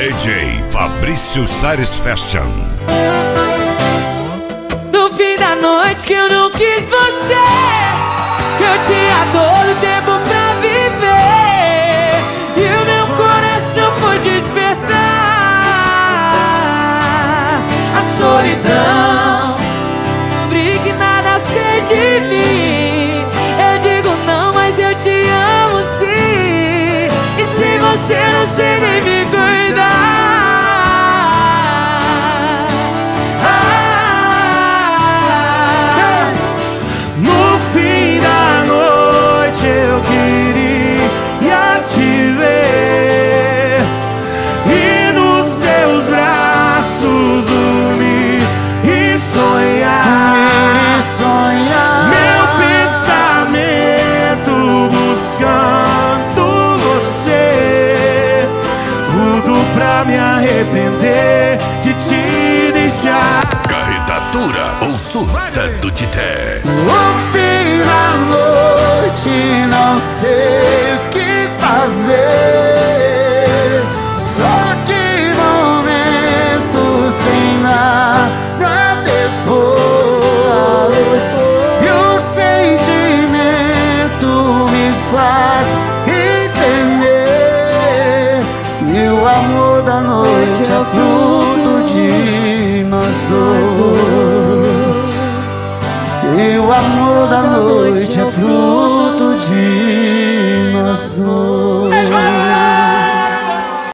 DJ Fabrício Sares Fashion. No fim da noite que eu não quis você, que eu tinha todo o tempo pra viver, e o meu coração foi despertar. A solidão briga e nada sei de mim. Eu digo não, mas eu te amo sim. E sem você não sei nem me cuidar. No fim da noite eu queria te ver e nos seus braços dormir e sonhar, meu pensamento buscando você, tudo pra me arrepender de te deixar. Carretatura ou surta do Tité. No fim da noite não sei o que fazer, só de momento sem nada depois, e o sentimento me faz entender que o amor da noite é fruto de nós dois. E o amor da noite é fruto